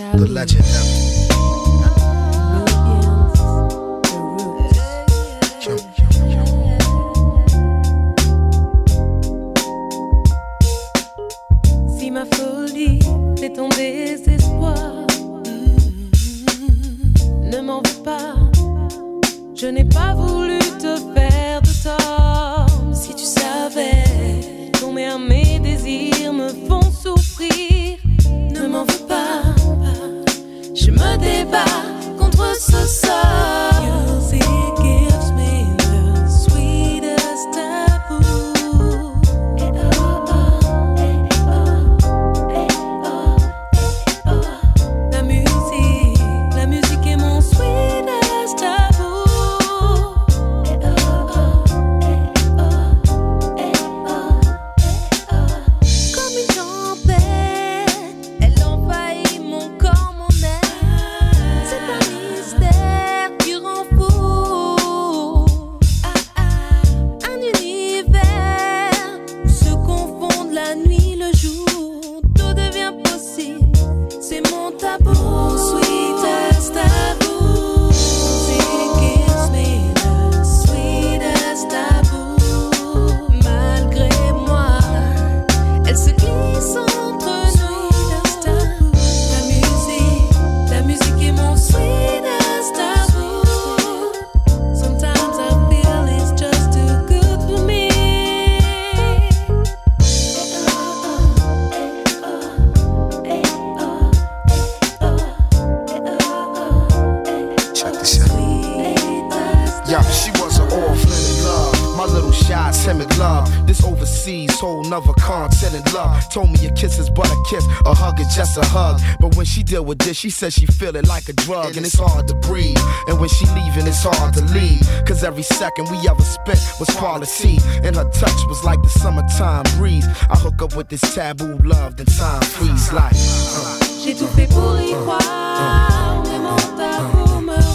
the legendary. Si ma folie fait ton désespoir, ne m'en veux pas, je n'ai pas voulu te faire de tort. Si tu savais combien mes désirs me font souffrir, ne m'en veux pas, je me débat contre ce sort. Music gives me the sweetest taboo. La musique est mon sweetest taboo. Comme une tempête, elle envahit mon corps, mon être. C'est un mystère qui rend fou. Un univers où se confondent la nuit, le jour. Tout devient possible, c'est mon tabou. Sweetest taboo. It gives me the sweetest taboo. Malgré moi, elle se glisse entre nous. La musique est mon sweetest taboo. Sometimes I feel it's just too good for me. Check this out. Yeah, she was an orphan in love. My little shy, timid love. This overseas, whole nother continent love. Told me a kiss is but a kiss, a hug is just a hug. But when she deal with this, she says she feel it like a drug. And it's hard to breathe. And when she leaving, it's hard to leave. Cause every second we ever spent was quality. And her touch was like the summertime breeze. I hook up with this taboo love, then time freeze like J'ai tout fait pour y croire, mais mon tabou me